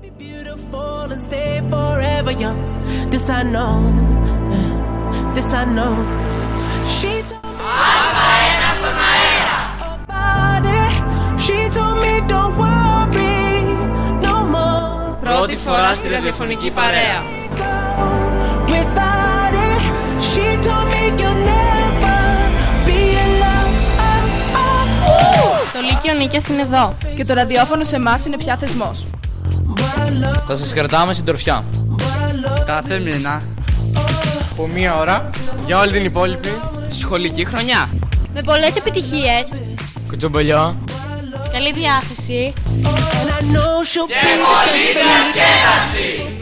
Πρώτη φορά στη ραδιοφωνική παρέα. Το Λύκειο Νίκιας είναι εδώ και το ραδιόφωνο σε εμάς είναι πια θεσμός. Θα σας κρατάμε συντροφιά. Κάθε μήνα από 1 ώρα για όλη την υπόλοιπη σχολική χρονιά. Με πολλές επιτυχίες, Κουτσομπολιό, καλή διάθεση Και πολλή διασκέδαση.